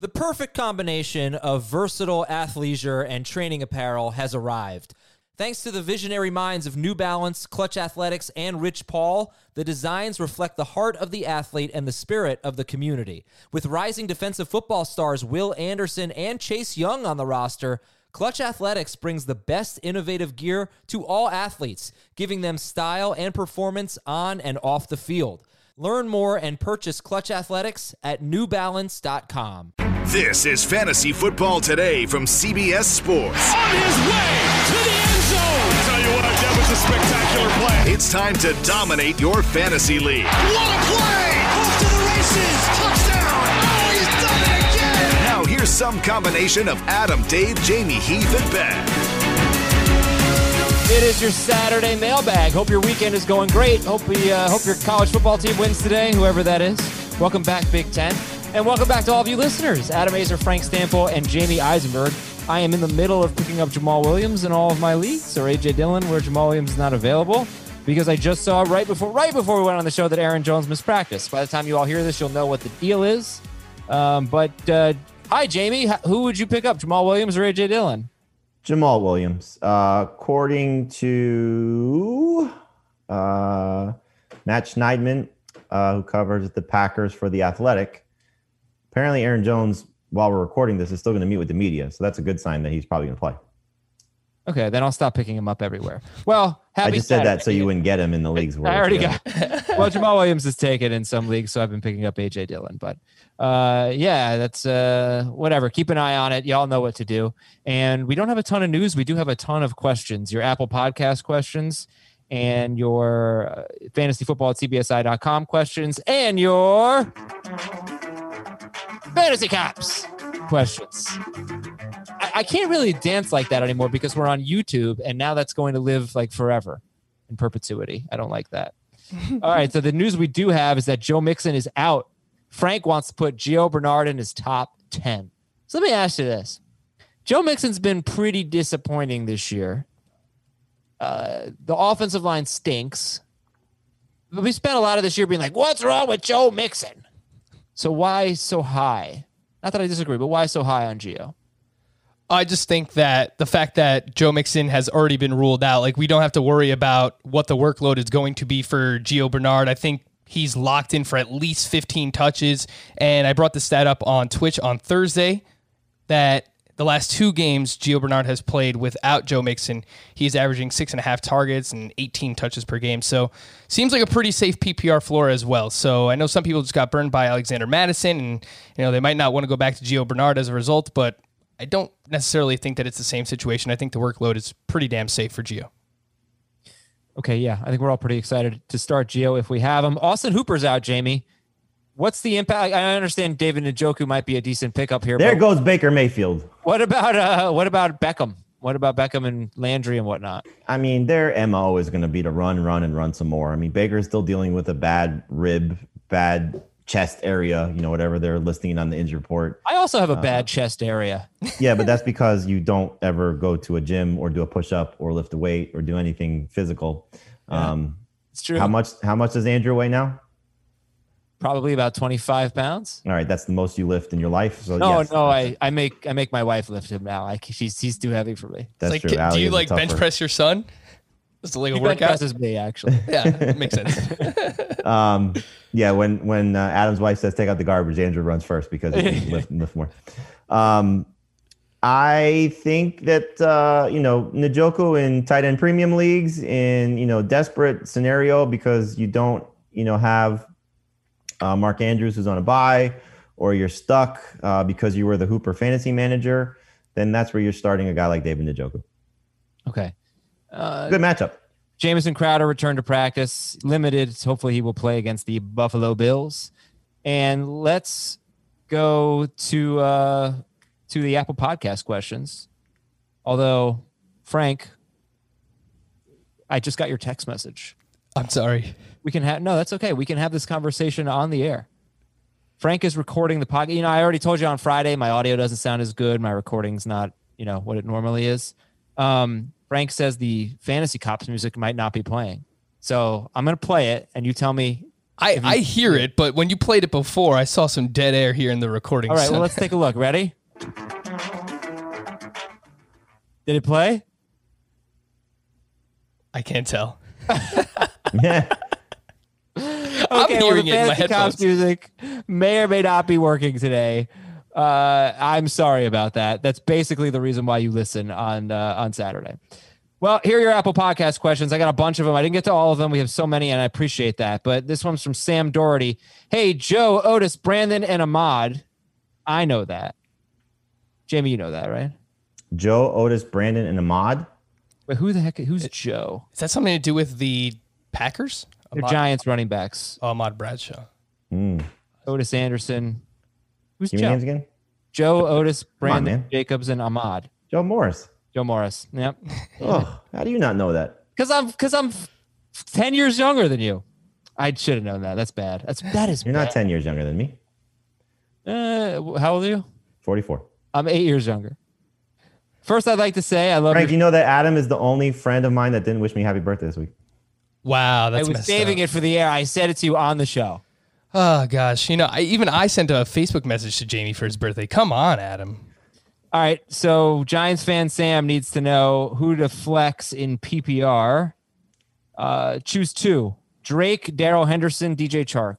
The perfect combination of versatile athleisure and training apparel has arrived. Thanks to the visionary minds of New Balance, Clutch Athletics, and Rich Paul, the designs reflect the heart of the athlete and the spirit of the community. With rising defensive football stars Will Anderson and Chase Young on the roster, Clutch Athletics brings the best innovative gear to all athletes, giving them style and performance on and off the field. Learn more and purchase Clutch Athletics at newbalance.com. This is Fantasy Football Today from CBS Sports. On his way to the end zone. I'll tell you what, that was a spectacular play. It's time to dominate your fantasy league. What a play! Off to the races. Touchdown. Oh, he's done it again. Now here's some combination of Adam, Dave, Jamie, Heath, and Ben. It is your Saturday mailbag. Hope your weekend is going great. Hope your college football team wins today, whoever that is. Welcome back, Big Ten. And welcome back to all of you listeners. Adam Azer, Frank Stample, and Jamie Eisenberg. I am in the middle of picking up Jamal Williams in all of my leagues, or A.J. Dillon, where Jamal Williams is not available, because I just saw right before we went on the show that Aaron Jones missed practice. By the time you all hear this, you'll know what the deal is. Hi, Jamie. Who would you pick up, Jamal Williams or A.J. Dillon? Jamal Williams. According to Matt Schneidman, who covers the Packers for The Athletic, apparently Aaron Jones, while we're recording this, is still going to meet with the media. So that's a good sign that he's probably going to play. Okay, then I'll stop picking him up everywhere. Well, I just said that so you wouldn't get him in the leagues. I already got. Well, Jamal Williams is taken in some leagues, so I've been picking up A.J. Dillon. But yeah, that's whatever. Keep an eye on it. Y'all know what to do. And we don't have a ton of news. We do have a ton of questions. Your Apple Podcast questions, and your fantasyfootball at cbsi.com questions, and your Fantasy Cops questions. I can't really dance like that anymore because we're on YouTube, and now that's going to live like forever in perpetuity. I don't like that. All right, so the news we do have is that Joe Mixon is out. Frank wants to put Gio Bernard in his top 10. So let me ask you this. Joe Mixon's been pretty disappointing this year. The offensive line stinks. But we spent a lot of this year being like, what's wrong with Joe Mixon? So why so high? Not that I disagree, but why so high on Gio? I just think that the fact that Joe Mixon has already been ruled out, like we don't have to worry about what the workload is going to be for Gio Bernard. I think he's locked in for at least 15 touches. And I brought the stat up on Twitch on Thursday that the last two games Gio Bernard has played without Joe Mixon, he's averaging 6.5 targets and 18 touches per game. So seems like a pretty safe PPR floor as well. So I know some people just got burned by Alexander Madison, and they might not want to go back to Gio Bernard as a result, but I don't necessarily think that it's the same situation. I think the workload is pretty damn safe for Gio. Okay, yeah. I think we're all pretty excited to start Gio if we have him. Austin Hooper's out, Jamie. What's the impact? I understand David Njoku might be a decent pickup here. There goes Baker Mayfield. What about Beckham? What about Beckham and Landry and whatnot? I mean, their MO is going to be to run some more. I mean, Baker's still dealing with a bad rib, bad chest area, whatever they're listing on the injury report. I also have a bad chest area. Yeah, but that's because you don't ever go to a gym or do a push-up or lift a weight or do anything physical. Yeah, it's true. How much does Andrew weigh now? Probably about 25 pounds. All right, that's the most you lift in your life. So no, I make my wife lift him now. He's too heavy for me. That's true. Do you bench press your son? Just like a workout. Bench presses me actually. Yeah, it makes sense. Yeah, when Adam's wife says take out the garbage, Andrew runs first because he can lift more. I think that Njoku in tight end premium leagues in desperate scenario because you don't have Mark Andrews who's on a bye, or you're stuck because you were the Hooper fantasy manager, then that's where you're starting a guy like David Njoku. Okay. Good matchup. Jamison Crowder returned to practice, limited. Hopefully he will play against the Buffalo Bills. And let's go to the Apple Podcast questions. Although, Frank, I just got your text message. I'm sorry. That's okay. We can have this conversation on the air. Frank is recording the podcast. I already told you on Friday, my audio doesn't sound as good. My recording's not, what it normally is. Frank says the Fantasy Cops music might not be playing. So I'm going to play it and you tell me I hear it, but when you played it before, I saw some dead air here in the recording. All right, well, let's take a look. Ready? Did it play? I can't tell. Yeah. Okay, hearing the it in my Fantasy Cops headphones. music may or may not be working today. I'm sorry about that. That's basically the reason why you listen on Saturday. Well, here are your Apple Podcast questions. I got a bunch of them. I didn't get to all of them. We have so many, and I appreciate that. But this one's from Sam Doherty. Hey, Joe, Otis, Brandon, and Ahmad. I know that. Jamie, you know that, right? Joe, Otis, Brandon, and Ahmad. Wait, who's Joe? Is that something to do with the Packers? They're Giants running backs. Ahmad Bradshaw. Otis Anderson. Who's Give me Joe? names again. Joe, Otis, on, Brandon, man. Jacobs, and Ahmad. Joe Morris. Joe Morris. Yep. Oh, how do you not know that? Because I'm 10 years younger than you. I should have known that. That's bad. That is You're bad. not 10 years younger than me. How old are you? 44. I'm 8 years younger. First, I'd like to say I love Frank, your you know that Adam is the only friend of mine that didn't wish me happy birthday this week. Wow, I that's was messed saving up. it for the air. I said it to you on the show. Oh gosh, I sent a Facebook message to Jamie for his birthday. Come on, Adam. All right, so Giants fan Sam needs to know who to flex in PPR. Choose two: Drake, Darrell Henderson, DJ Chark.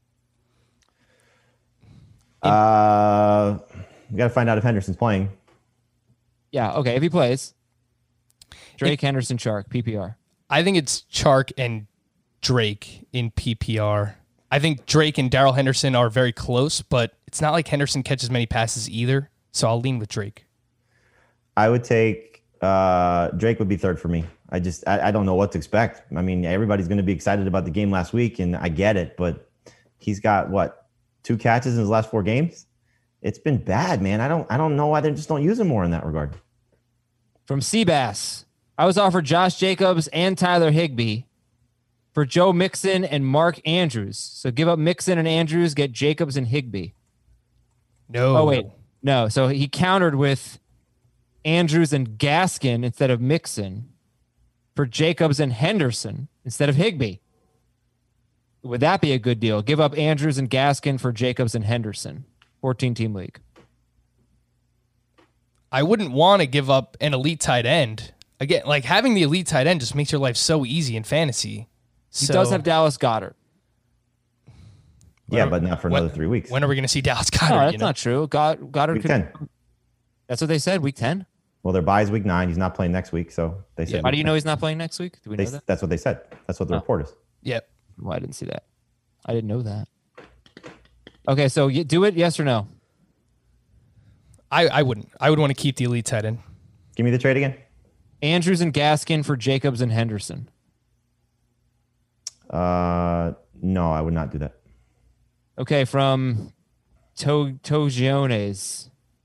We got to find out if Henderson's playing. Yeah, okay. If he plays, Drake, Henderson, Chark, PPR. I think it's Chark and Drake in PPR. I think Drake and Darrell Henderson are very close, but it's not like Henderson catches many passes either. So I'll lean with Drake. I would take Drake would be third for me. I don't know what to expect. I mean, everybody's going to be excited about the game last week, and I get it, but he's got 2 catches in his last 4 games. It's been bad, man. I don't know why they just don't use him more in that regard. From Seabass, I was offered Josh Jacobs and Tyler Higbee for Joe Mixon and Mark Andrews. So give up Mixon and Andrews, get Jacobs and Higbee. No. Oh, wait. No. So he countered with Andrews and Gaskin instead of Mixon for Jacobs and Henderson instead of Higbee. Would that be a good deal? Give up Andrews and Gaskin for Jacobs and Henderson. 14-team league. I wouldn't want to give up an elite tight end. Again, like having the elite tight end just makes your life so easy in fantasy. He does have Dallas Goddard. Yeah, but not for another 3 weeks. When are we going to see Dallas Goddard? No, that's not true. Goddard Week could. 10. That's what they said. Week 10. Well, their bye is week 9. He's not playing next week, so they said. Why do you know he's not playing next week? Do we know that? That's what they said. That's what the report is. Yep. Well, I didn't see that. I didn't know that. Okay, so you do it, yes or no? I wouldn't. I would want to keep the elite tight end. Give me the trade again. Andrews and Gaskin for Jacobs and Henderson. No, I would not do that. Okay, from Togiones.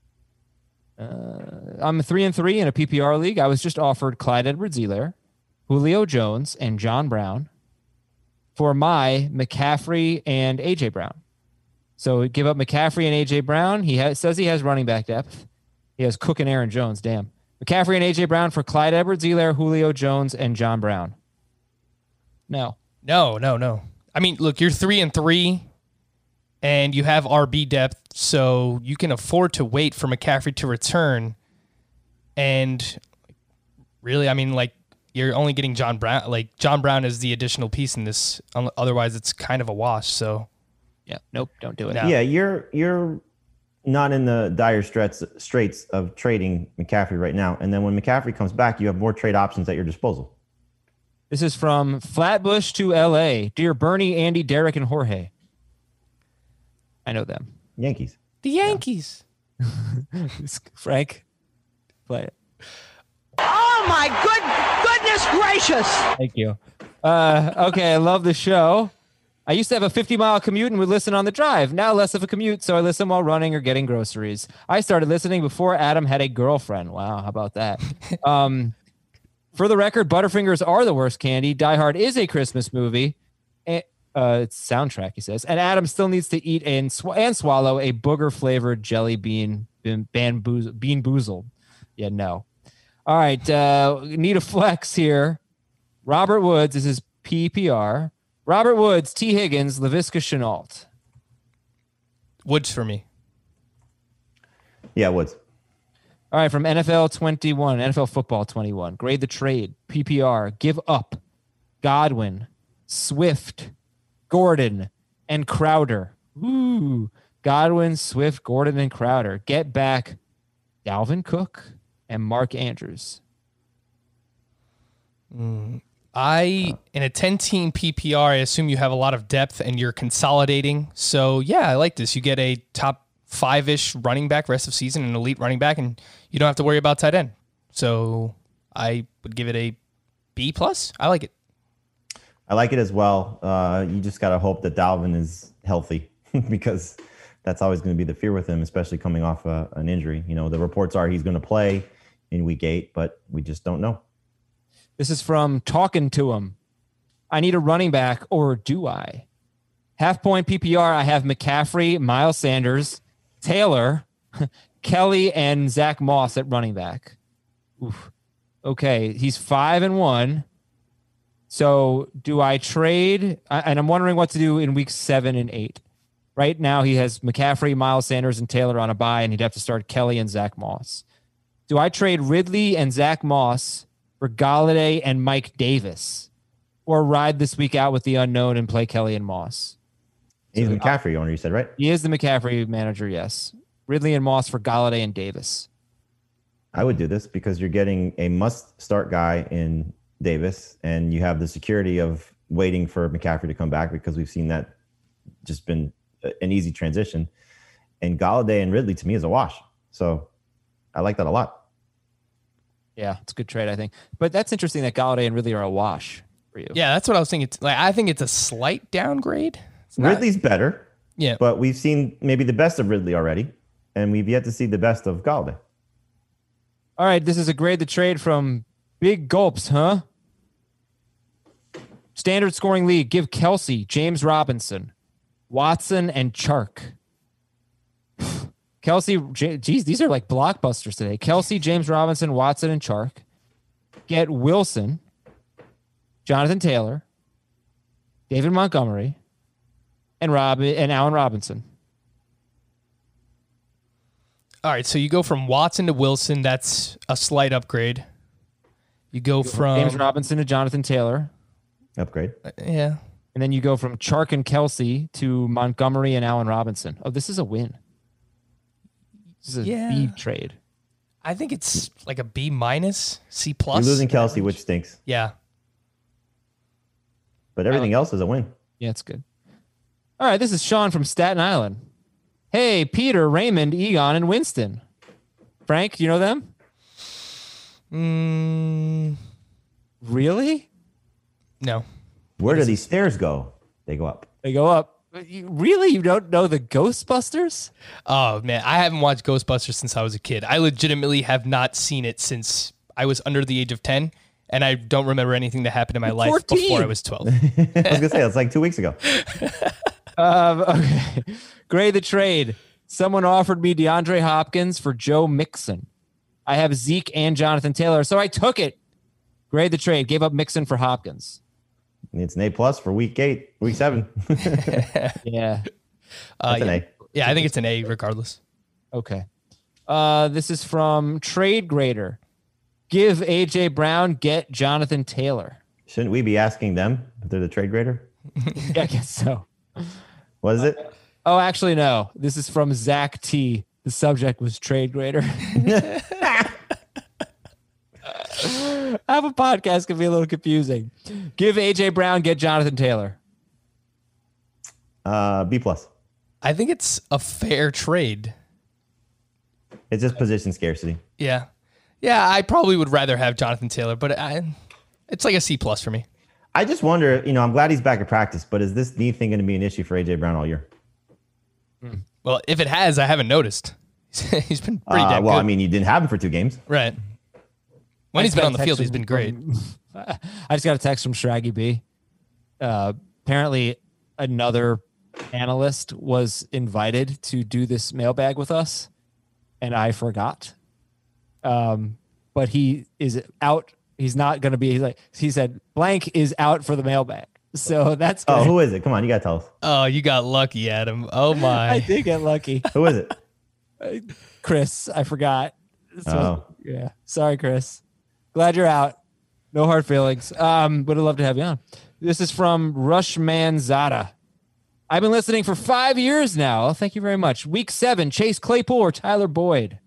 I'm 3-3 in a PPR league. I was just offered Clyde Edwards-Helaire, Julio Jones, and John Brown for my McCaffrey and A.J. Brown. So give up McCaffrey and A.J. Brown. Says he has running back depth. He has Cook and Aaron Jones. Damn. McCaffrey and A.J. Brown for Clyde Edwards-Helaire, Julio Jones, and John Brown. No. No. I mean, look, you're 3-3, and you have RB depth, so you can afford to wait for McCaffrey to return. And really, I mean, like, you're only getting John Brown. Like, John Brown is the additional piece in this. Otherwise, it's kind of a wash. So, Yeah. Nope. Don't do it. No. Yeah, you're not in the dire straits of trading McCaffrey right now. And then when McCaffrey comes back, you have more trade options at your disposal. This is from Flatbush to L.A. Dear Bernie, Andy, Derek, and Jorge. I know them. Yankees. the Yankees. Frank, play it. Oh my goodness gracious! Thank you. Okay, I love the show. I used to have a 50-mile commute and would listen on the drive. Now less of a commute, so I listen while running or getting groceries. I started listening before Adam had a girlfriend. Wow, how about that? For the record, Butterfingers are the worst candy. Die Hard is a Christmas movie. It's soundtrack, he says. And Adam still needs to eat and swallow a booger-flavored jelly bean boozled. Yeah, no. All right, need a flex here. Robert Woods, this is PPR. Robert Woods, T. Higgins, Laviska Shenault. Woods for me. Yeah, Woods. All right, from NFL 21, NFL Football 21. Grade the trade. PPR. Give up Godwin, Swift, Gordon, and Crowder. Ooh. Godwin, Swift, Gordon, and Crowder. Get back Dalvin Cook and Mark Andrews. In a 10-team PPR, I assume you have a lot of depth and you're consolidating. So, yeah, I like this. You get a top 5-ish running back rest of season, an elite running back, and you don't have to worry about tight end. So I would give it a B+. I like it. I like it as well. You just got to hope that Dalvin is healthy because that's always going to be the fear with him, especially coming off an injury. You know, the reports are he's going to play in week 8, but we just don't know. This is from Talking to Him. I need a running back, or do I? Half-point PPR, I have McCaffrey, Miles Sanders, Taylor, Kelly, and Zach Moss at running back. Oof. Okay, he's 5-1. So do I trade? And I'm wondering what to do in weeks 7 and 8. Right now he has McCaffrey, Miles Sanders, and Taylor on a bye, and he'd have to start Kelly and Zach Moss. Do I trade Ridley and Zach Moss for Galladay and Mike Davis, or ride this week out with the unknown and play Kelly and Moss? He's the McCaffrey owner, you said, right? He is the McCaffrey manager, yes. Ridley and Moss for Galladay and Davis. I would do this because you're getting a must-start guy in Davis, and you have the security of waiting for McCaffrey to come back because we've seen that just been an easy transition. And Galladay and Ridley, to me, is a wash. So I like that a lot. Yeah, it's a good trade, I think. But that's interesting that Galladay and Ridley are a wash for you. Yeah, that's what I was thinking. It's like, I think it's a slight downgrade. Ridley's better. Yeah. But we've seen maybe the best of Ridley already, and we've yet to see the best of Galladay. All right, this is a grade the trade from Big Gulps, huh? Standard scoring league. Give Kelsey, James Robinson, Watson, and Chark. Kelsey, geez, these are like blockbusters today. Kelsey, James Robinson, Watson, and Chark. Get Wilson, Jonathan Taylor, David Montgomery, and Allen Robinson. All right, so you go from Watson to Wilson. That's a slight upgrade. You go from James Robinson to Jonathan Taylor. Upgrade. Yeah. And then you go from Chark and Kelsey to Montgomery and Allen Robinson. Oh, this is a win. This is a B trade. I think it's like a B-, C+. You're losing Kelsey, which stinks. Yeah. But everything else is a win. Yeah, it's good. All right, this is Sean from Staten Island. Hey, Peter, Raymond, Egon, and Winston. Frank, do you know them? Really? No. Where do these stairs go? They go up. They go up. Really? You don't know the Ghostbusters? Oh, man. I haven't watched Ghostbusters since I was a kid. I legitimately have not seen it since I was under the age of 10, and I don't remember anything that happened in my life 14. before I was 12. I was going to say, that's like 2 weeks ago. Okay. Grade the trade. Someone offered me DeAndre Hopkins for Joe Mixon. I have Zeke and Jonathan Taylor, so I took it. Grade the trade. Gave up Mixon for Hopkins. It's an A+ for week 7. Yeah. That's an A. Yeah, I think it's an A regardless. Okay. This is from Trade Grader. Give A.J. Brown, get Jonathan Taylor. Shouldn't we be asking them if they're the trade grader? Yeah, I guess so. What is it? Oh, actually, no. This is from Zach T. The subject was Trade Grader. Have a podcast can be a little confusing. Give A.J. Brown, get Jonathan Taylor. B+. I think it's a fair trade. It's just position scarcity. Yeah. Yeah, I probably would rather have Jonathan Taylor, but it's like a C+ for me. I just wonder, I'm glad he's back at practice, but is this knee thing going to be an issue for A.J. Brown all year? Well, if it has, I haven't noticed. He's been pretty damn good. Well, I mean, you didn't have him for 2 games. Right. When he's been on the field, he's been great. I just got a text from Shraggy B. Apparently, another analyst was invited to do this mailbag with us, and I forgot. But he is out. He's not going to be. He said blank is out for the mailbag. So that's good. Oh, who is it? Come on, you gotta tell us. Oh, you got lucky, Adam. Oh my. I did get lucky. Who is it? Chris, I forgot. Oh. Yeah. Sorry, Chris. Glad you're out. No hard feelings. Would have loved to have you on. This is from Rushman Zada. I've been listening for 5 years now. Thank you very much. Week 7, Chase Claypool or Tyler Boyd?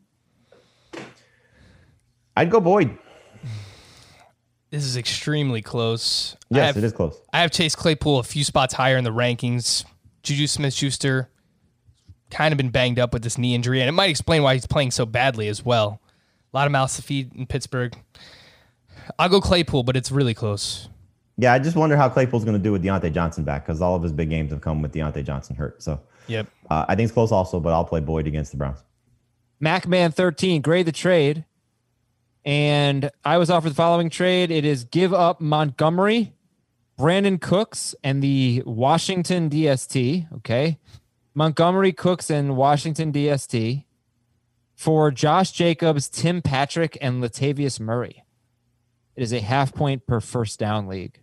I'd go Boyd. This is extremely close. Yes, it is close. I have Chase Claypool a few spots higher in the rankings. Juju Smith-Schuster kind of been banged up with this knee injury, and it might explain why he's playing so badly as well. A lot of mouths to feed in Pittsburgh. I'll go Claypool, but it's really close. Yeah, I just wonder how Claypool's going to do with Deontay Johnson back because all of his big games have come with Deontay Johnson hurt. So Yep. I think it's close also, but I'll play Boyd against the Browns. MacMan13, grade the trade. And I was offered the following trade. It is give up Montgomery, Brandon Cooks, and the Washington DST. Okay. Montgomery, Cooks, and Washington DST for Josh Jacobs, Tim Patrick, and Latavius Murray. It is a 0.5 point per first down league.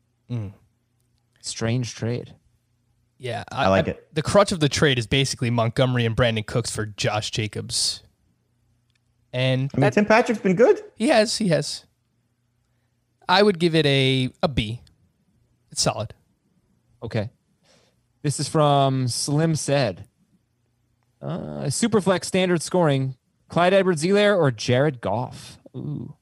Strange trade. Yeah. I like it. The crutch of the trade is basically Montgomery and Brandon Cooks for Josh Jacobs. And I mean, Tim Patrick's been good. He has. I would give it a B. It's solid. Okay. This is from Slim Said. Superflex standard scoring. Clyde Edwards-Helaire or Jared Goff? Ooh.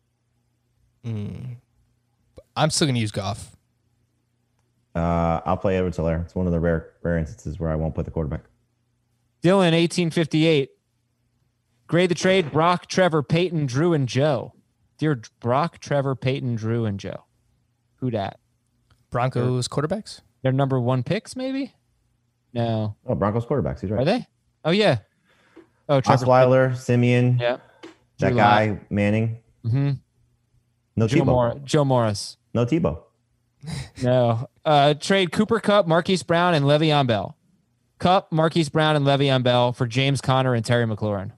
I'm still going to use Goff. I'll play Edwards-Helaire. It's one of the rare instances where I won't put the quarterback. Dylan, 1858. Grade the trade, Brock, Trevor, Peyton, Drew, and Joe. Dear Brock, Trevor, Peyton, Drew, and Joe. Who dat? Broncos quarterbacks? Their number 1 picks, maybe? No. Oh, Broncos quarterbacks. He's right. Are they? Oh, yeah. Oh, Trevor. Osweiler, Simeon, Yeah. that Drew guy, Lock. Manning. Mm-hmm. No Tebow. Joe Morris. No Tebow. No. Trade Cooper Kupp, Marquise Brown, and Le'Veon Bell. Kupp, Marquise Brown, and Le'Veon Bell for James Conner and Terry McLaurin.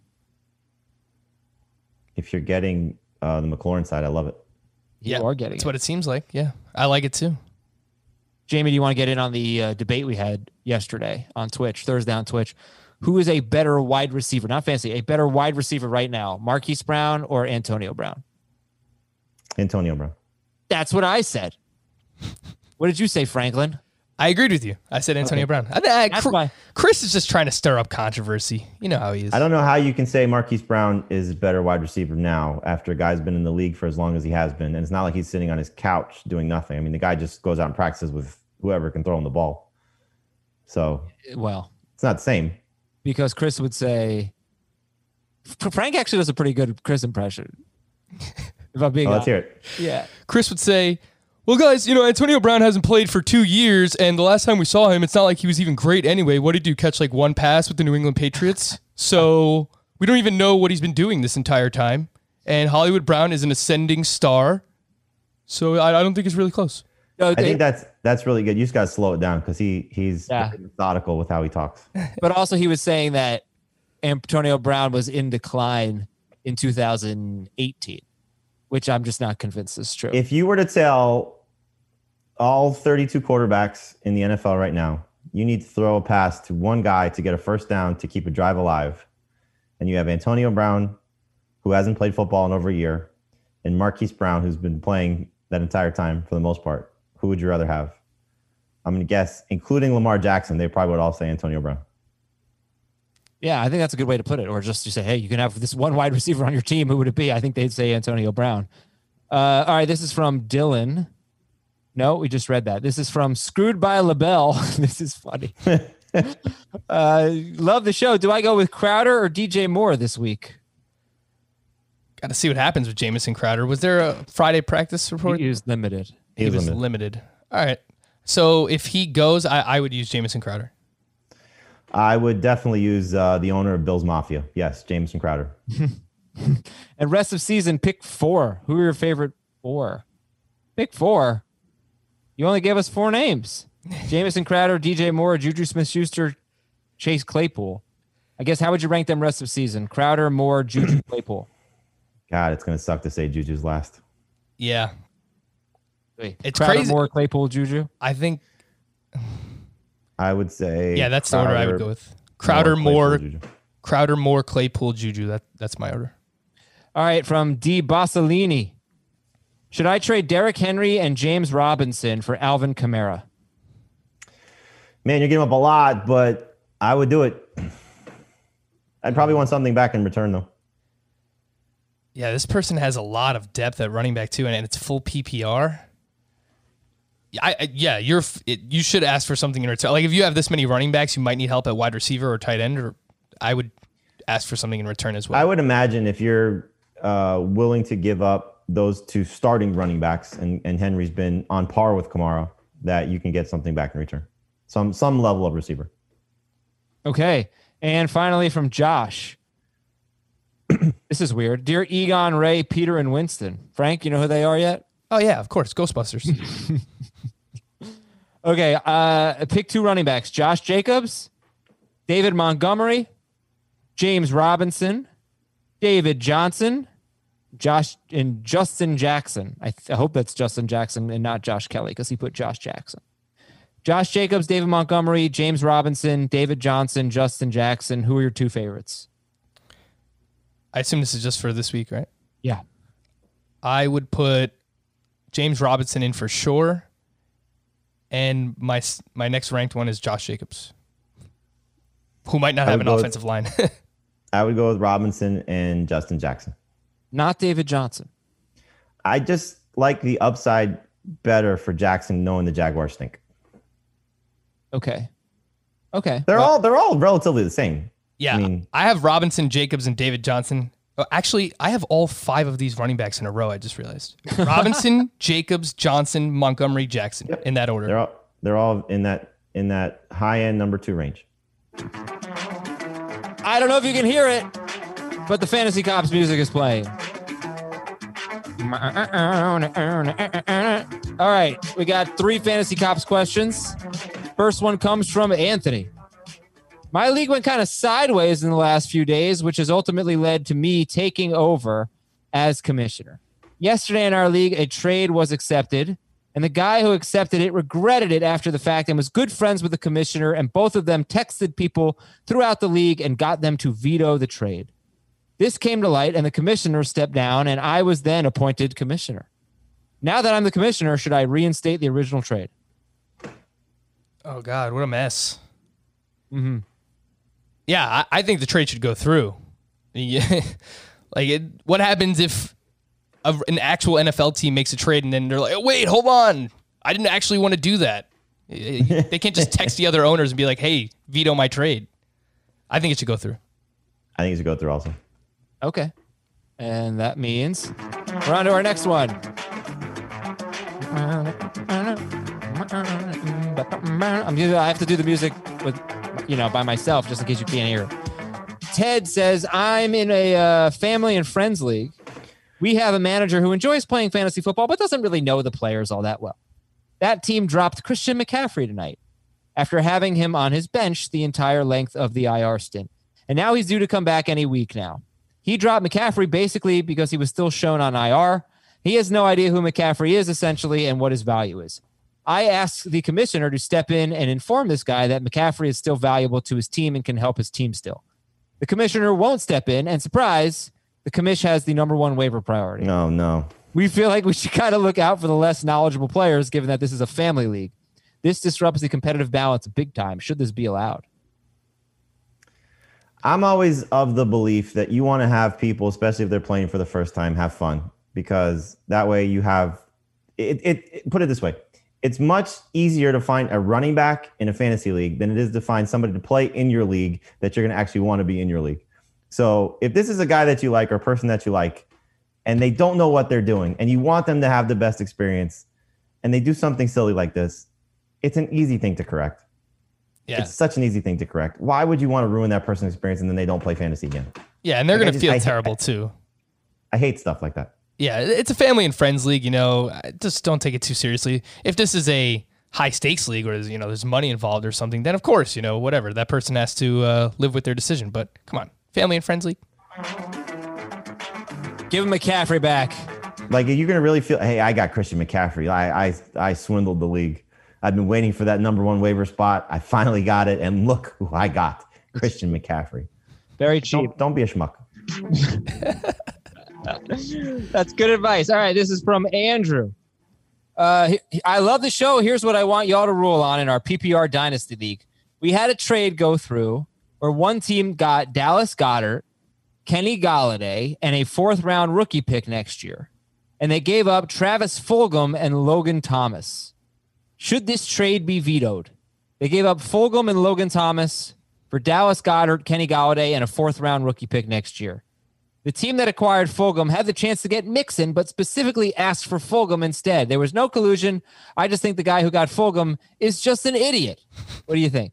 If you're getting the McLaurin side, I love it. You are getting That's it. what it seems like. Yeah. I like it too. Jamie, do you want to get in on the debate we had yesterday on Twitch, Thursday on Twitch? Who is a better wide receiver, not fancy, a better wide receiver right now, Marquise Brown or Antonio Brown? Antonio Brown. That's what I said. What did you say, Franklin? I agreed with you. I said Antonio Brown. Chris is just trying to stir up controversy. You know how he is. I don't know how you can say Marquise Brown is a better wide receiver now after a guy's been in the league for as long as he has been. And it's not like he's sitting on his couch doing nothing. I mean, the guy just goes out and practices with whoever can throw him the ball. So, Well, it's not the same. because Chris would say, Frank actually does a pretty good Chris impression. If I'm being Let's honest. hear it. Yeah. Chris would say, well, guys, Antonio Brown hasn't played for 2 years, and the last time we saw him, it's not like he was even great anyway. What did he do? Catch like 1 pass with the New England Patriots? So we don't even know what he's been doing this entire time. And Hollywood Brown is an ascending star. So I don't think it's really close. No, I think that's really good. You just got to slow it down because he's Yeah. very methodical with how he talks. But also he was saying that Antonio Brown was in decline in 2018, which I'm just not convinced is true. If you were to tell all 32 quarterbacks in the NFL right now, you need to throw a pass to one guy to get a first down to keep a drive alive, and you have Antonio Brown, who hasn't played football in over a year, and Marquise Brown, who's been playing that entire time for the most part, who would you rather have? I'm going to guess, including Lamar Jackson, they probably would all say Antonio Brown. Yeah, I think that's a good way to put it. Or just to say, hey, you can have this one wide receiver on your team. Who would it be? I think they'd say Antonio Brown. All right, this is from Dylan. No, we just read that. This is from Screwed by LaBelle. This is funny. Love the show. Do I go with Crowder or DJ Moore this week? Got to see what happens with Jamison Crowder. Was there a Friday practice report? He was limited. He was limited. All right. So if he goes, I would use Jamison Crowder. I would definitely use the owner of Bills Mafia. Yes, Jameson Crowder. And rest of season, pick 4. Who are your favorite 4? Pick 4. You only gave us 4 names. Jamison Crowder, DJ Moore, Juju Smith-Schuster, Chase Claypool. I guess how would you rank them rest of season? Crowder, Moore, Juju, Claypool. God, it's going to suck to say Juju's last. Yeah. It's Crowder, crazy. Moore, Claypool, Juju. I think, I would say. yeah, that's the order I would go with. Crowder, Moore, Claypool, Juju. That's my order. All right, from D. Bassolini. Should I trade Derrick Henry and James Robinson for Alvin Kamara? Man, you're giving up a lot, but I would do it. I'd probably want something back in return, though. Yeah, this person has a lot of depth at running back too, and it's full PPR. You should ask for something in return. Like if you have this many running backs, you might need help at wide receiver or tight end. Or I would ask for something in return as well. I would imagine if you're willing to give up those two starting running backs, and Henry's been on par with Kamara, that you can get something back in return. Some level of receiver. Okay. And finally from Josh. This is weird. Dear Egon, Ray, Peter, and Winston. Frank, you know who they are yet? Oh, yeah, of course. Ghostbusters. Okay. Pick 2 running backs. Josh Jacobs, David Montgomery, James Robinson, David Johnson, Justin Jackson. I hope that's Justin Jackson and not Josh Kelly because he put Josh Jackson. Josh Jacobs, David Montgomery, James Robinson, David Johnson, Justin Jackson. Who are your 2 favorites? I assume this is just for this week, right? Yeah. I would put James Robinson in for sure. And my next ranked one is Josh Jacobs, who might not have an offensive line. I would go with Robinson and Justin Jackson. Not David Johnson. I just like the upside better for Jackson, knowing the Jaguars stink. Okay. They're all relatively the same. Yeah, I have Robinson, Jacobs, and David Johnson. Actually, I have all 5 of these running backs in a row. I just realized Robinson, Jacobs, Johnson, Montgomery, Jackson, in that order. They're all in that high end number 2 range. I don't know if you can hear it, but the Fantasy Cops music is playing. All right, we got 3 Fantasy Cops questions. First one comes from Anthony. My league went kind of sideways in the last few days, which has ultimately led to me taking over as commissioner. Yesterday in our league, a trade was accepted, and the guy who accepted it regretted it after the fact and was good friends with the commissioner, and both of them texted people throughout the league and got them to veto the trade. This came to light, and the commissioner stepped down, and I was then appointed commissioner. Now that I'm the commissioner, should I reinstate the original trade? Oh, God, what a mess. Mm-hmm. Yeah, I think the trade should go through. What happens if an actual NFL team makes a trade and then they're like, wait, hold on. I didn't actually want to do that. They can't just text the other owners and be like, hey, veto my trade. I think it should go through. I think it should go through also. Okay. And that means we're on to our next one. I have to do the music with, by myself, just in case you can't hear it. Ted says, I'm in a family and friends league. We have a manager who enjoys playing fantasy football, but doesn't really know the players all that well. That team dropped Christian McCaffrey tonight after having him on his bench the entire length of the IR stint. And now he's due to come back any week now. He dropped McCaffrey basically because he was still shown on IR. He has no idea who McCaffrey is, essentially, and what his value is. I asked the commissioner to step in and inform this guy that McCaffrey is still valuable to his team and can help his team still. The commissioner won't step in, and surprise, the commish has the number 1 waiver priority. No. We feel like we should kind of look out for the less knowledgeable players, given that this is a family league. This disrupts the competitive balance big time. Should this be allowed? I'm always of the belief that you want to have people, especially if they're playing for the first time, have fun, because that way you have it. Put it this way. It's much easier to find a running back in a fantasy league than it is to find somebody to play in your league that you're going to actually want to be in your league. So if this is a guy that you like or a person that you like, and they don't know what they're doing, and you want them to have the best experience, and they do something silly like this, it's an easy thing to correct. Yeah. It's such an easy thing to correct. Why would you want to ruin that person's experience and then they don't play fantasy again? Yeah, and they're going to feel terrible too. I hate stuff like that. Yeah, it's a family and friends league, just don't take it too seriously. If this is a high stakes league where there's money involved or something, then of course, whatever, that person has to live with their decision. But come on, family and friends league. Give him McCaffrey back. Like, you're going to really feel, hey, I got Christian McCaffrey. I swindled the league. I've been waiting for that number 1 waiver spot. I finally got it. And look who I got, Christian McCaffrey. Very cheap. Don't be a schmuck. That's good advice. All right, this is from Andrew. I love the show. Here's what I want y'all to rule on in our PPR Dynasty League. We had a trade go through where one team got Dallas Goedert, Kenny Galladay, and a 4th-round rookie pick next year. And they gave up Travis Fulgham and Logan Thomas. Should this trade be vetoed? They gave up Fulgham and Logan Thomas for Dallas Goedert, Kenny Galladay, and a 4th-round rookie pick next year. The team that acquired Fulgham had the chance to get Mixon, but specifically asked for Fulgham instead. There was no collusion. I just think the guy who got Fulgham is just an idiot. What do you think?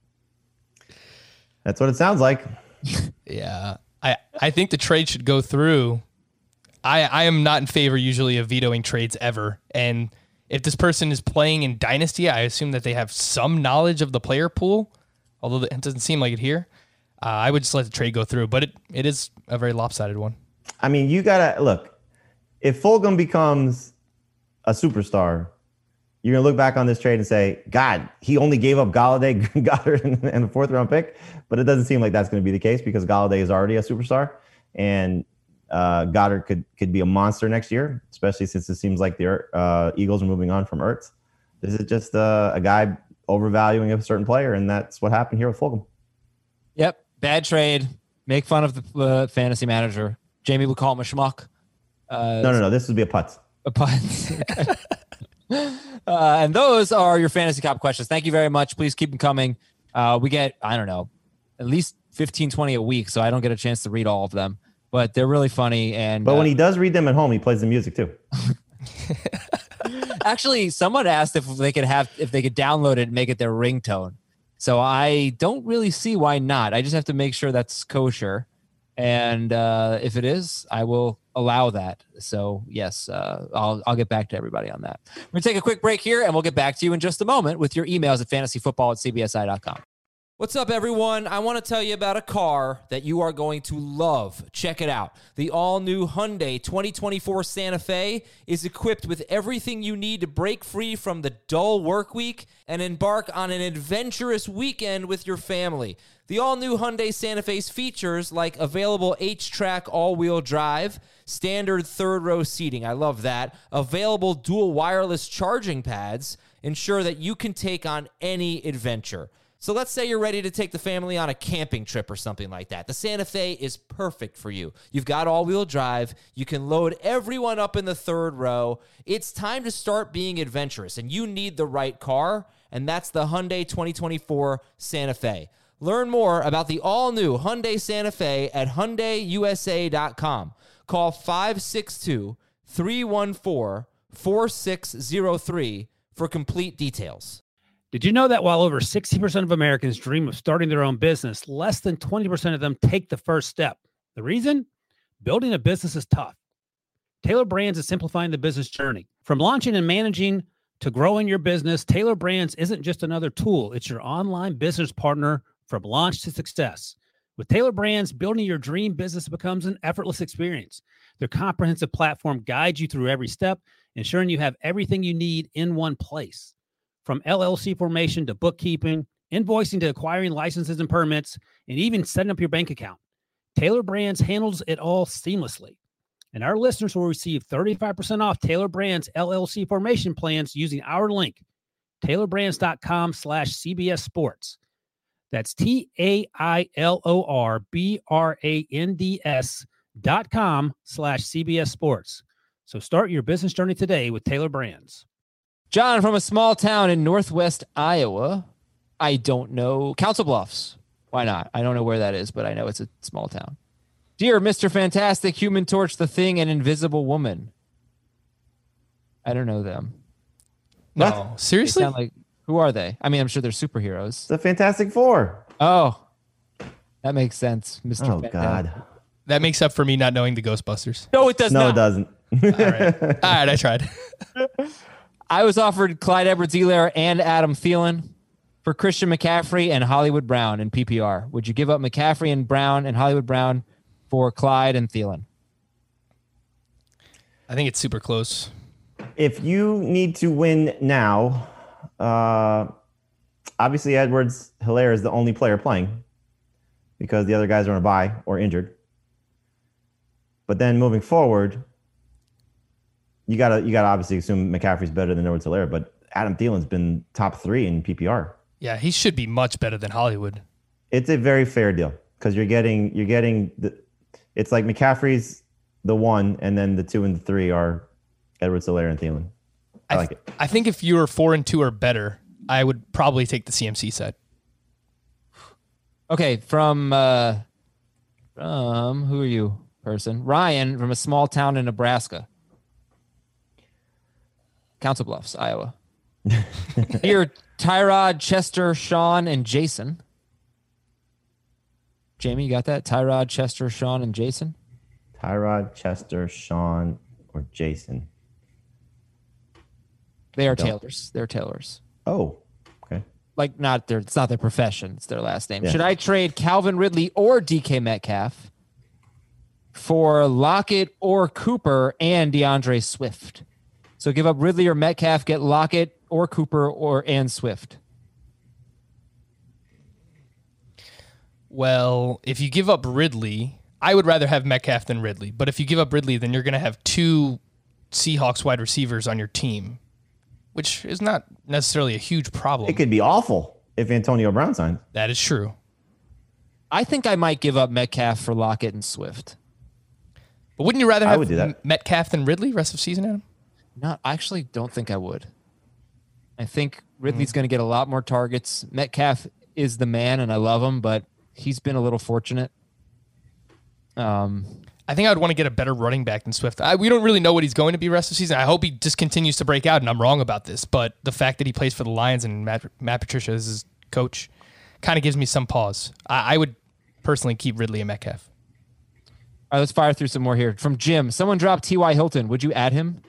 That's what it sounds like. Yeah. I think the trade should go through. I am not in favor usually of vetoing trades ever. And if this person is playing in Dynasty, I assume that they have some knowledge of the player pool, although it doesn't seem like it here. I would just let the trade go through, but it is a very lopsided one. I mean, you got to look. If Fulgham becomes a superstar, you're going to look back on this trade and say, God, he only gave up Galladay, Goddard, and a 4th-round pick. But it doesn't seem like that's going to be the case because Galladay is already a superstar. And Goddard could be a monster next year, especially since it seems like the Eagles are moving on from Ertz. This is just a guy overvaluing a certain player, and that's what happened here with Fulgham. Yep. Bad trade. Make fun of the fantasy manager. Jamie would call him a schmuck. No. This would be a putt. A putt. And those are your Fantasy Cop questions. Thank you very much. Please keep them coming. We get, I don't know, at least 15, 20 a week, so I don't get a chance to read all of them. But they're really funny. But when he does read them at home, he plays the music too. Actually, someone asked if they could download it and make it their ringtone. So I don't really see why not. I just have to make sure that's kosher. And if it is, I will allow that. So yes, I'll get back to everybody on that. We're going to take a quick break here, and we'll get back to you in just a moment with your emails at fantasyfootball@cbsi.com. What's up, everyone? I want to tell you about a car that you are going to love. Check it out. The all-new Hyundai 2024 Santa Fe is equipped with everything you need to break free from the dull work week and embark on an adventurous weekend with your family. The all-new Hyundai Santa Fe's features like available H-Track all-wheel drive, standard third-row seating, I love that, available dual wireless charging pads, ensure that you can take on any adventure. So let's say you're ready to take the family on a camping trip or something like that. The Santa Fe is perfect for you. You've got all-wheel drive. You can load everyone up in the third row. It's time to start being adventurous, and you need the right car, and that's the Hyundai 2024 Santa Fe. Learn more about the all-new Hyundai Santa Fe at HyundaiUSA.com. Call 562-314-4603 for complete details. Did you know that while over 60% of Americans dream of starting their own business, less than 20% of them take the first step? The reason? Building a business is tough. Taylor Brands is simplifying the business journey. From launching and managing to growing your business, Taylor Brands isn't just another tool. It's your online business partner from launch to success. With Taylor Brands, building your dream business becomes an effortless experience. Their comprehensive platform guides you through every step, ensuring you have everything you need in one place. From LLC formation to bookkeeping, invoicing to acquiring licenses and permits, and even setting up your bank account, Taylor Brands handles it all seamlessly. And our listeners will receive 35% off Taylor Brands LLC formation plans using our link, taylorbrands.com/CBS Sports. That's TAILORBRANDS.com/CBS Sports. So start your business journey today with Taylor Brands. John from a small town in northwest Iowa. I don't know. Council Bluffs. Why not? I don't know where that is, but I know it's a small town. Dear Mr. Fantastic, Human Torch, The Thing, and Invisible Woman. I don't know them. No, seriously? They sound like, who are they? I mean, I'm sure they're superheroes. The Fantastic Four. Oh, that makes sense, Mr. Oh, Fantastic. God. That makes up for me not knowing the Ghostbusters. No, it does No, not. it doesn't. All right, I tried. I was offered Clyde Edwards-Helaire and Adam Thielen for Christian McCaffrey and Hollywood Brown in PPR. Would you give up McCaffrey and Brown and Hollywood Brown for Clyde and Thielen? I think it's super close. If you need to win now, obviously Edwards-Helaire is the only player playing because the other guys are on a bye or injured. But then moving forward, you gotta obviously assume McCaffrey's better than Edwards-Helaire, but Adam Thielen's been top 3 in PPR. Yeah, he should be much better than Hollywood. It's a very fair deal because you're getting it's like McCaffrey's the 1, and then the 2 and the 3 are Edwards-Helaire and Thielen. I like it. I think if you were 4 and 2 or better, I would probably take the CMC side. Okay, from who are you, person? Ryan from a small town in Nebraska. Council Bluffs, Iowa. Here, Tyrod, Chester, Sean, and Jason. Jamie, you got that? Tyrod, Chester, Sean, and Jason? Tyrod, Chester, Sean, or Jason? They are tailors. They're tailors. Oh, okay. Like it's not their profession. It's their last name. Yeah. Should I trade Calvin Ridley or DK Metcalf for Lockett or Cooper and DeAndre Swift? So give up Ridley or Metcalf, get Lockett or Cooper and Swift. Well, if you give up Ridley, I would rather have Metcalf than Ridley. But if you give up Ridley, then you're going to have 2 Seahawks wide receivers on your team, which is not necessarily a huge problem. It could be awful if Antonio Brown signs. That is true. I think I might give up Metcalf for Lockett and Swift. But wouldn't you rather I have would do that. Metcalf than Ridley rest of season, Adam? No, I actually don't think I would. I think Ridley's going to get a lot more targets. Metcalf is the man, and I love him, but he's been a little fortunate. I think I would want to get a better running back than Swift. We don't really know what he's going to be rest of the season. I hope he just continues to break out, and I'm wrong about this. But the fact that he plays for the Lions and Matt Patricia is his coach kind of gives me some pause. I would personally keep Ridley and Metcalf. All right, let's fire through some more here. From Jim, someone dropped T.Y. Hilton. Would you add him?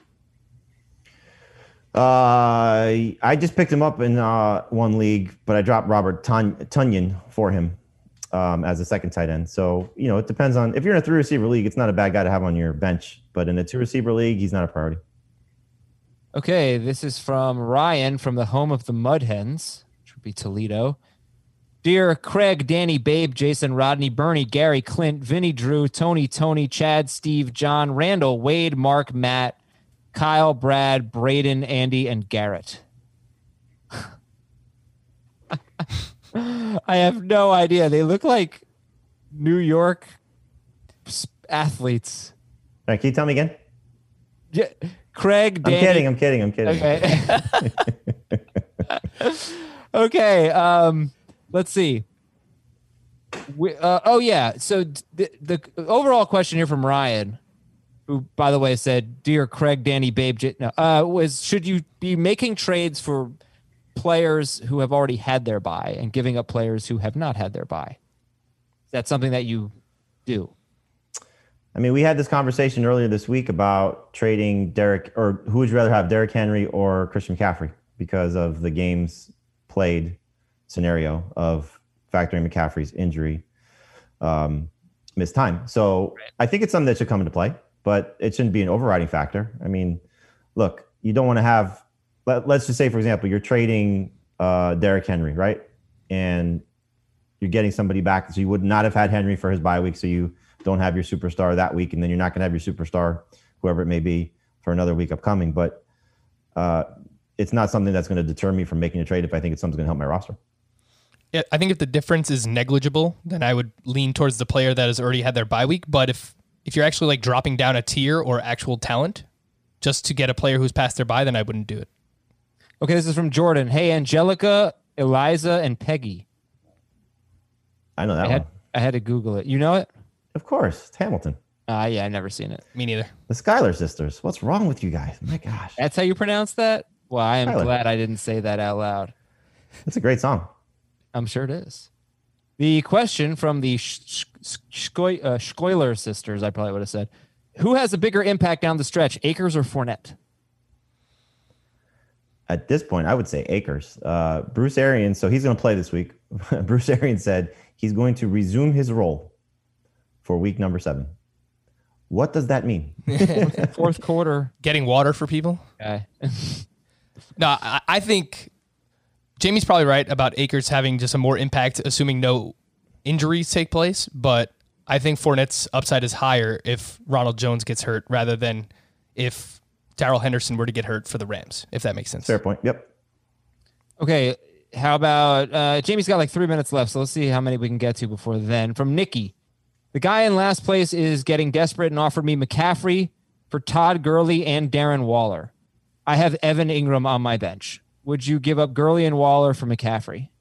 I just picked him up in one league, but I dropped Robert Tonyan for him as a second tight end. So, it depends on if you're in a 3-receiver league, it's not a bad guy to have on your bench, but in a 2-receiver league, he's not a priority. Okay, this is from Ryan from the home of the Mud Hens, which would be Toledo. Dear Craig, Danny, Babe, Jason, Rodney, Bernie, Gary, Clint, Vinny, Drew, Tony, Chad, Steve, John, Randall, Wade, Mark, Matt, Kyle, Brad, Braden, Andy, and Garrett. I have no idea. They look like New York athletes. All right, can you tell me again? Yeah, Craig, Danny. I'm kidding. Okay. Okay. Let's see. So the overall question here from Ryan, who, by the way, said, "Dear Craig, Danny, Babe," was should you be making trades for players who have already had their bye and giving up players who have not had their bye? Is that something that you do? I mean, we had this conversation earlier this week about trading Derek, or who would you rather have, Derrick Henry or Christian McCaffrey, because of the games played scenario of factoring McCaffrey's injury, missed time. So I think it's something that should come into play, but it shouldn't be an overriding factor. I mean, look, you don't want to have, let's just say, for example, you're trading Derrick Henry, right? And you're getting somebody back. So you would not have had Henry for his bye week. So you don't have your superstar that week. And then you're not going to have your superstar, whoever it may be, for another week upcoming. But it's not something that's going to deter me from making a trade if I think it's something that's going to help my roster. Yeah, I think if the difference is negligible, then I would lean towards the player that has already had their bye week. But if you're actually like dropping down a tier or actual talent just to get a player who's passed their bye, then I wouldn't do it. Okay, this is from Jordan. Hey, Angelica, Eliza, and Peggy. I know that one. I had to Google it. You know it? Of course. It's Hamilton. Yeah, I've never seen it. Me neither. The Schuyler sisters. What's wrong with you guys? My gosh. That's how you pronounce that? Well, I am Schuyler. glad I didn't say that out loud. It's a great song. I'm sure it is. The question from the Schuyler sisters, I probably would have said, who has a bigger impact down the stretch, Akers or Fournette? At this point, I would say Akers. Bruce Arians, so he's going to play this week. Bruce Arians said he's going to resume his role for week number 7. What does that mean? Fourth quarter Getting water for people. guy. No, I think Jamie's probably right about Akers having just a more impact, assuming no injuries take place. But I think Fournette's upside is higher if Ronald Jones gets hurt rather than if Darrell Henderson were to get hurt for the Rams, if that makes sense. Fair point. Yep. Okay, how about Jamie's got like 3 minutes left, so let's see how many we can get to before then. From Nikki, the guy in last place is getting desperate and offered me McCaffrey for Todd Gurley and Darren Waller. I have Evan Ingram on my bench. Would you give up Gurley and Waller for McCaffrey?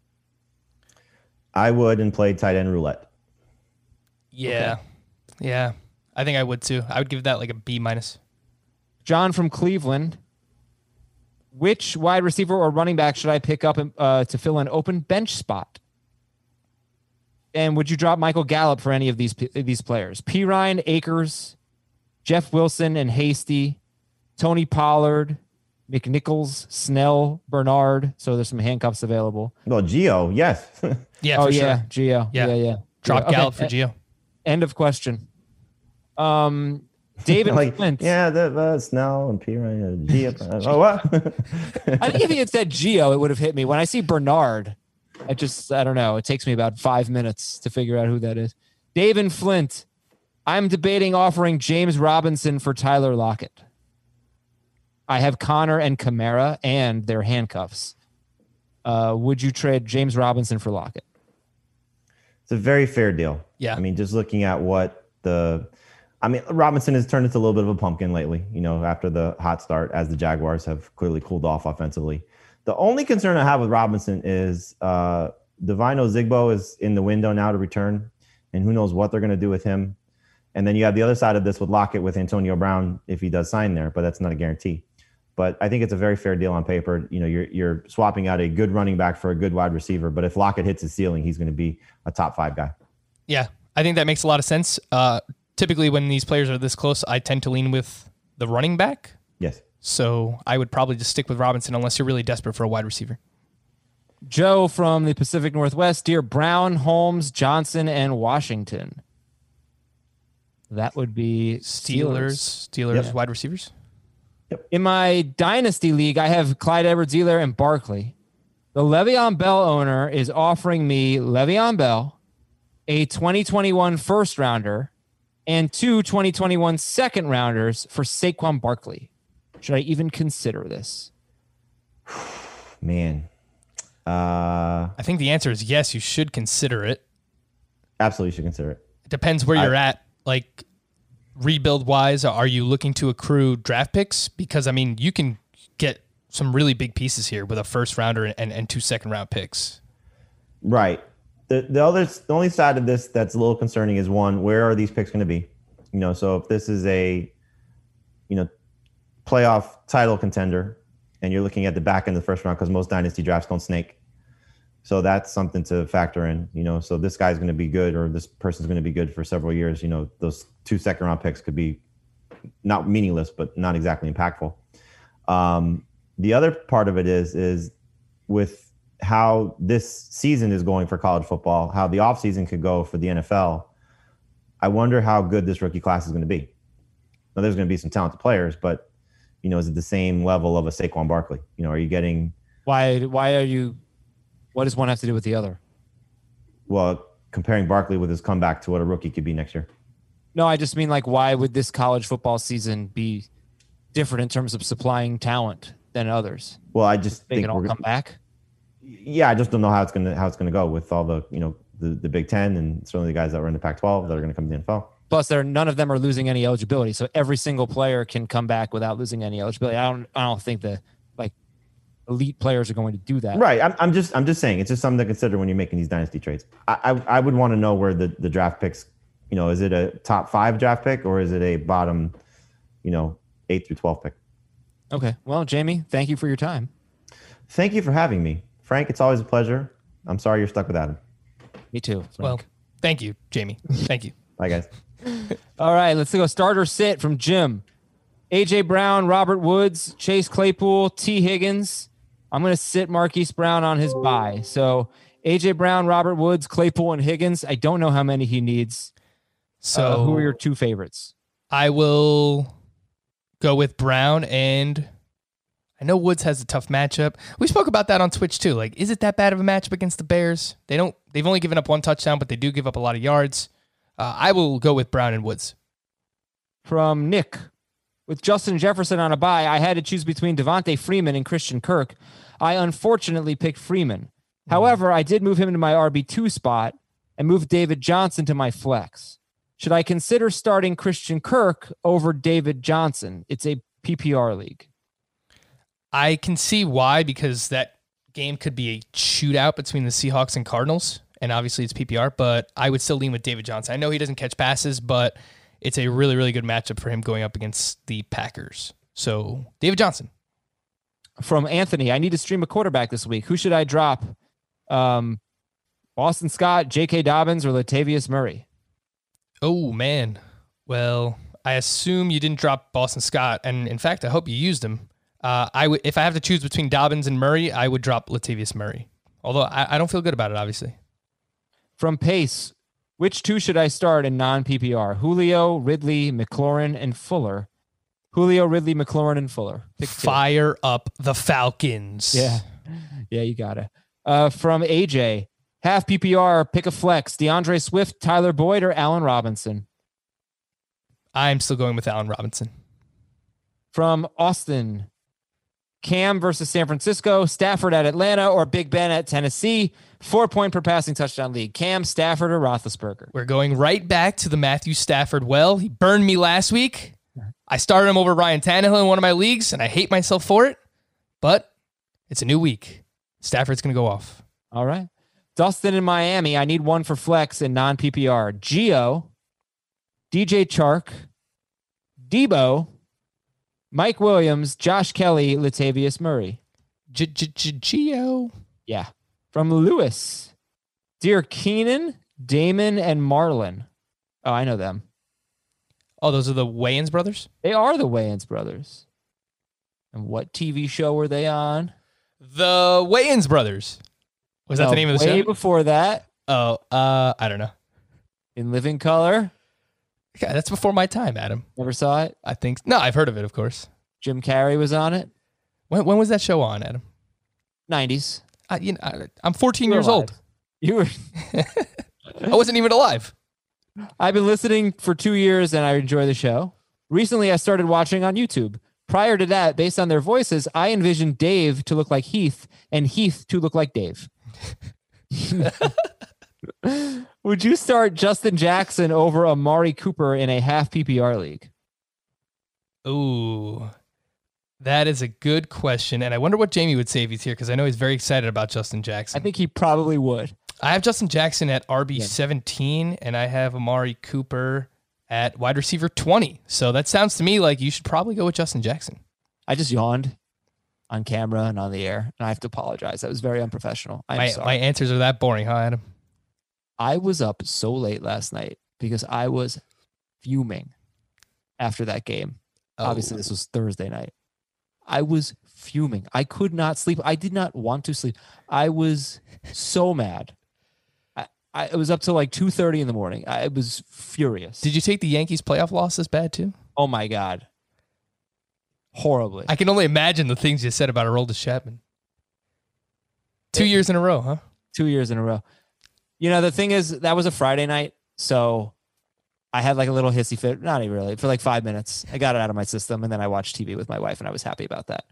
I would and play tight end roulette. Yeah. Okay. Yeah. I think I would too. I would give that like a B-. John from Cleveland. Which wide receiver or running back should I pick up to fill an open bench spot? And would you drop Michael Gallup for any of these players? Pirine, Akers, Jeff Wilson, and Hasty, Tony Pollard, McNichols, Snell, Bernard. So there's some handcuffs available. Well, Gio, yes. Yeah, for yeah, sure. Gio. Yeah. Drop Okay. Gallup for Gio. End of question. David Flint. Yeah, the Snell and Pirine, Gio. Oh, what? I think if he had said Gio, it would have hit me. When I see Bernard, I don't know. It takes me about 5 minutes to figure out who that is. David Flint. I'm debating offering James Robinson for Tyler Lockett. I have Connor and Kamara and their handcuffs. Would you trade James Robinson for Lockett? It's a very fair deal. Yeah. I mean, just looking at Robinson has turned into a little bit of a pumpkin lately, after the hot start, as the Jaguars have clearly cooled off offensively. The only concern I have with Robinson is Divine Ozigbo is in the window now to return, and who knows what they're going to do with him. And then you have the other side of this with Lockett with Antonio Brown if he does sign there, but that's not a guarantee. But I think it's a very fair deal on paper. You're swapping out a good running back for a good wide receiver, but if Lockett hits his ceiling, he's going to be a top 5 guy. Yeah, I think that makes a lot of sense. Typically, when these players are this close, I tend to lean with the running back. Yes. So I would probably just stick with Robinson unless you're really desperate for a wide receiver. Joe from the Pacific Northwest. Dear Brown, Holmes, Johnson, and Washington. That would be Steelers. Yep. Wide receivers. In my Dynasty League, I have Clyde Edwards-Helaire and Barkley. The Le'Veon Bell owner is offering me Le'Veon Bell, a 2021 first rounder, and 2 2021 second rounders for Saquon Barkley. Should I even consider this? Man. I think the answer is yes, you should consider it. Absolutely should consider it. It depends where you're at. Like, rebuild wise, are you looking to accrue draft picks? Because, I mean, you can get some really big pieces here with a first rounder and 2 second round picks. Right. The only side of this that's a little concerning is, one, where are these picks going to be? So if this is a, playoff title contender and you're looking at the back end of the first round, because most dynasty drafts don't snake. So that's something to factor in, so this guy's going to be good, or this person's going to be good for several years. Those 2 second round picks could be not meaningless, but not exactly impactful. The other part of it is with how this season is going for college football, how the offseason could go for the NFL. I wonder how good this rookie class is going to be. Now, there's going to be some talented players, but, is it the same level of a Saquon Barkley? Are you getting... Why are you... What does one have to do with the other? Well, comparing Barkley with his comeback to what a rookie could be next year. No, I just mean, why would this college football season be different in terms of supplying talent than others? Well, I just they think can all come back. Yeah, I just don't know how it's gonna go with all the the Big Ten and certainly the guys that were in the Pac-12 that are going to come to the NFL. Plus, none of them are losing any eligibility, so every single player can come back without losing any eligibility. I don't think the elite players are going to do that. Right. I'm just saying it's just something to consider when you're making these dynasty trades. I would want to know where the draft picks. Is it a top 5 draft pick or is it a bottom, 8 through 12 pick? Okay. Well, Jamie, thank you for your time. Thank you for having me, Frank. It's always a pleasure. I'm sorry you're stuck without him. Me too, Frank. Well, thank you, Jamie. Thank you. Bye, guys. All right, let's go starter sit from Jim. A.J. Brown, Robert Woods, Chase Claypool, T. Higgins. I'm going to sit Marquise Brown on his bye. So A.J. Brown, Robert Woods, Claypool, and Higgins. I don't know how many he needs. So who are your 2 favorites? I will go with Brown, and I know Woods has a tough matchup. We spoke about that on Twitch too. Like, is it that bad of a matchup against the Bears? They've only given up 1 touchdown, but they do give up a lot of yards. I will go with Brown and Woods. From Nick, with Justin Jefferson on a bye, I had to choose between Devontae Freeman and Christian Kirk. I unfortunately picked Freeman. However, I did move him into my RB2 spot and moved David Johnson to my flex. Should I consider starting Christian Kirk over David Johnson? It's a PPR league. I can see why, because that game could be a shootout between the Seahawks and Cardinals, and obviously it's PPR, but I would still lean with David Johnson. I know he doesn't catch passes, but it's a really, really good matchup for him going up against the Packers. So, David Johnson. From Anthony, I need to stream a quarterback this week. Who should I drop? Boston Scott, J.K. Dobbins, or Latavius Murray? Oh, man. Well, I assume you didn't drop Boston Scott, and in fact, I hope you used him. If I have to choose between Dobbins and Murray, I would drop Latavius Murray. Although I don't feel good about it, obviously. From Pace, which 2 should I start in non-PPR? Julio, Ridley, McLaurin, and Fuller. Julio, Ridley, McLaurin, and Fuller. Pick 2. Fire up the Falcons. Yeah, you got it. From AJ, half PPR, pick a flex. DeAndre Swift, Tyler Boyd, or Allen Robinson? I'm still going with Allen Robinson. From Austin, Cam versus San Francisco, Stafford at Atlanta, or Big Ben at Tennessee. 4-point per passing touchdown league. Cam, Stafford, or Roethlisberger? We're going right back to the Matthew Stafford well. He burned me last week. I started him over Ryan Tannehill in one of my leagues, and I hate myself for it. But it's a new week. Stafford's going to go off. All right. Dustin in Miami. I need one for flex in non-PPR. Gio, DJ Chark, Debo, Mike Williams, Josh Kelly, Latavius Murray. Gio. Yeah. From Lewis, Dear Keenan, Damon, and Marlon. Oh, I know them. Oh, those are the Wayans brothers? They are the Wayans brothers. And what TV show were they on? The Wayans brothers. Was that the name of the show? Way before that. Oh, I don't know. In Living Color. Yeah, that's before my time, Adam. Never saw it? I think. No, I've heard of it, of course. Jim Carrey was on it. When was that show on, Adam? 90s. I'm 14 years old. You were. I wasn't even alive. I've been listening for 2 years and I enjoy the show. Recently, I started watching on YouTube. Prior to that, based on their voices, I envisioned Dave to look like Heath and Heath to look like Dave. Would you start Justin Jackson over Amari Cooper in a half PPR league? Ooh, that is a good question. And I wonder what Jamie would say if he's here, because I know he's very excited about Justin Jackson. I think he probably would. I have Justin Jackson at RB 17, and I have Amari Cooper at wide receiver 20. So that sounds to me like you should probably go with Justin Jackson. I just yawned on camera and on the air, and I have to apologize. That was very unprofessional. I'm sorry. My answers are that boring, huh, Adam? I was up so late last night because I was fuming after that game. Oh. Obviously, this was Thursday night. I was fuming. I could not sleep. I did not want to sleep. I was so mad. I was up till like 2:30 in the morning. I was furious. Did you take the Yankees playoff losses bad too? Oh my God. Horribly. I can only imagine the things you said about Aroldis Chapman. 2 years in a row, huh? 2 years in a row. You know, the thing is, that was a Friday night, so I had like a little hissy fit. Not even really. For like 5 minutes. I got it out of my system, and then I watched TV with my wife, and I was happy about that.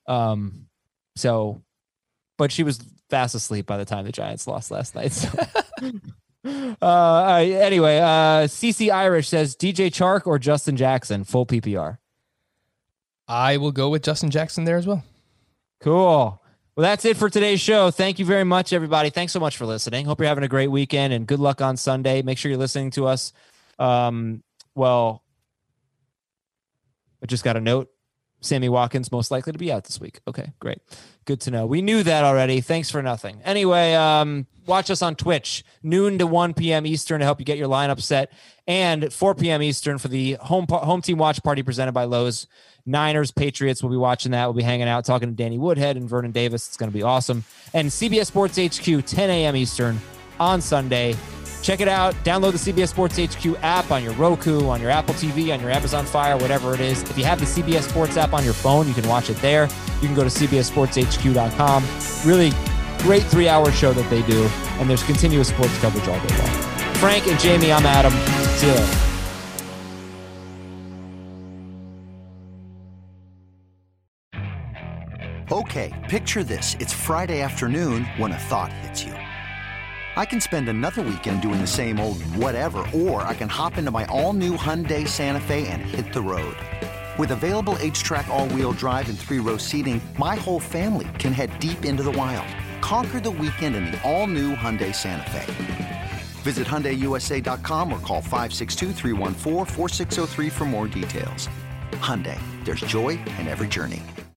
But she was fast asleep by the time the Giants lost last night. So. Anyway, CC Irish says DJ Chark or Justin Jackson, full PPR. I will go with Justin Jackson there as well. Cool. Well, that's it for today's show. Thank you very much, everybody. Thanks so much for listening. Hope you're having a great weekend and good luck on Sunday. Make sure you're listening to us. Well, I just got a note. Sammy Watkins most likely to be out this week. Okay, great. Good to know. We knew that already. Thanks for nothing. Anyway, watch us on Twitch, noon to 1 p.m. Eastern to help you get your lineup set, and 4 p.m. Eastern for the home team watch party presented by Lowe's. Niners, Patriots, we'll be watching that. We'll be hanging out, talking to Danny Woodhead and Vernon Davis. It's going to be awesome. And CBS Sports HQ, 10 a.m. Eastern on Sunday. Check it out. Download the CBS Sports HQ app on your Roku, on your Apple TV, on your Amazon Fire, whatever it is. If you have the CBS Sports app on your phone, you can watch it there. You can go to cbssportshq.com. Really great 3-hour show that they do, and there's continuous sports coverage all day long. Frank and Jamie, I'm Adam. See you later. Okay, picture this. It's Friday afternoon when a thought hits you. I can spend another weekend doing the same old whatever, or I can hop into my all-new Hyundai Santa Fe and hit the road. With available H-Track all-wheel drive and 3-row seating, my whole family can head deep into the wild. Conquer the weekend in the all-new Hyundai Santa Fe. Visit HyundaiUSA.com or call 562-314-4603 for more details. Hyundai, there's joy in every journey.